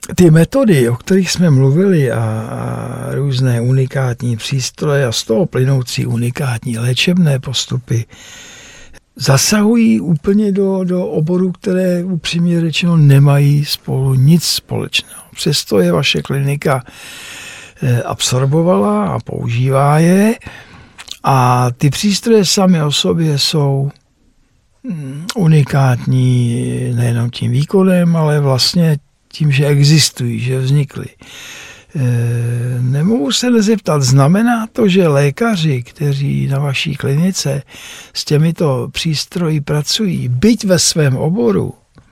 ty metody, o kterých jsme mluvili a různé unikátní přístroje a z toho plynoucí unikátní léčebné postupy zasahují úplně do oborů, které upřímně řečeno nemají spolu nic společného. Přesto je vaše klinika absorbovala a používá je a ty přístroje samy o sobě jsou unikátní nejenom tím výkonem, ale vlastně tím, že existují, že vznikly. Nemohu se nezeptat, znamená to, že lékaři, kteří na vaší klinice s těmito přístroji pracují, byť ve svém oboru,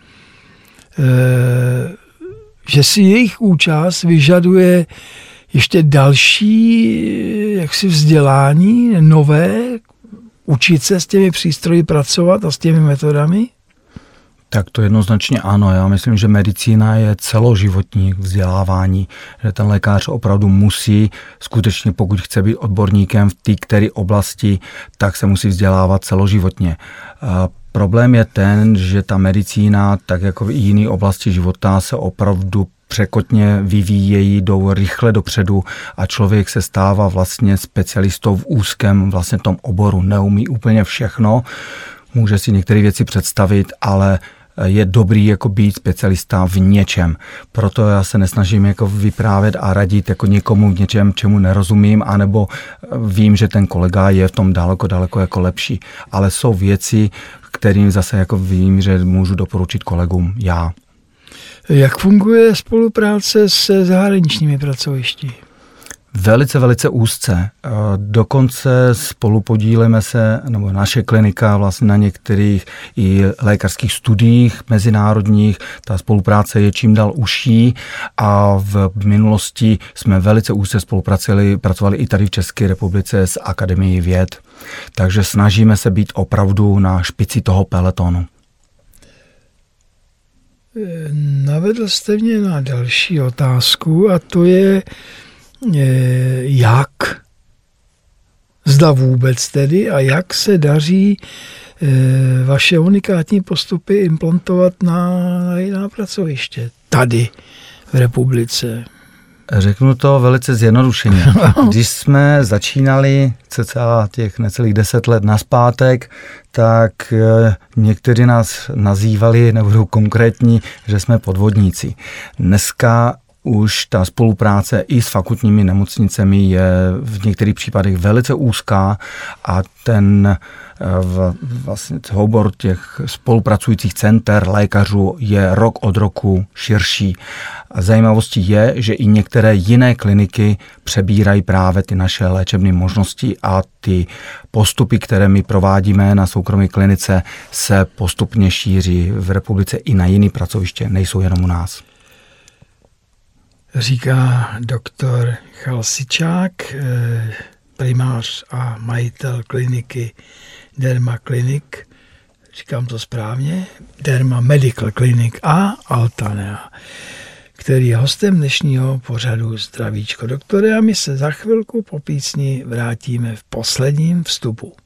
že si jejich účast vyžaduje ještě další jaksi vzdělání, nové, učit se s těmi přístroji pracovat a s těmi metodami? Tak to jednoznačně ano. Já myslím, že medicína je celoživotní vzdělávání, že ten lékař opravdu musí, skutečně pokud chce být odborníkem v té které oblasti, tak se musí vzdělávat celoživotně. Problém je ten, že ta medicína, tak jako i jiné oblasti života, se opravdu překotně vyvíjejí, jdou rychle dopředu a člověk se stává vlastně specialistou v úzkém vlastně tom oboru. Neumí úplně všechno, může si některé věci představit, ale je dobrý jako být specialista v něčem. Proto já se nesnažím jako vyprávět a radit jako někomu v něčem, čemu nerozumím, anebo vím, že ten kolega je v tom daleko jako lepší. Ale jsou věci, kterým zase jako vím, že můžu doporučit kolegům já. Jak funguje spolupráce se zahraničními pracovišti? Velice úzce. Dokonce spolupodílíme se, nebo naše klinika vlastně na některých i lékařských studiích mezinárodních. Ta spolupráce je čím dál užší a v minulosti jsme velice úzce pracovali i tady v České republice s Akademií věd. Takže snažíme se být opravdu na špici toho peletonu. Navedl jste mě na další otázku a to je, jak, zda vůbec tedy, a jak se daří vaše unikátní postupy implantovat na jiná pracoviště tady v republice. Řeknu to velice zjednodušeně. Když jsme začínali cca těch necelých 10 let nazpátek, tak někteří nás nazývali, nebudou konkrétní, že jsme podvodníci. Dneska už ta spolupráce i s fakultními nemocnicemi je v některých případech velice úzká a ten vlastně soubor těch spolupracujících center lékařů je rok od roku širší. Zajímavostí je, že i některé jiné kliniky přebírají právě ty naše léčebné možnosti a ty postupy, které my provádíme na soukromé klinice, se postupně šíří v republice i na jiné pracoviště, nejsou jenom u nás. Říká doktor Chalsičák, primář a majitel kliniky Derma Clinic, říkám to správně, Derma Medical Clinic a Altanea, který je hostem dnešního pořadu Zdravíčko doktore, a my se za chvilku po písni vrátíme v posledním vstupu.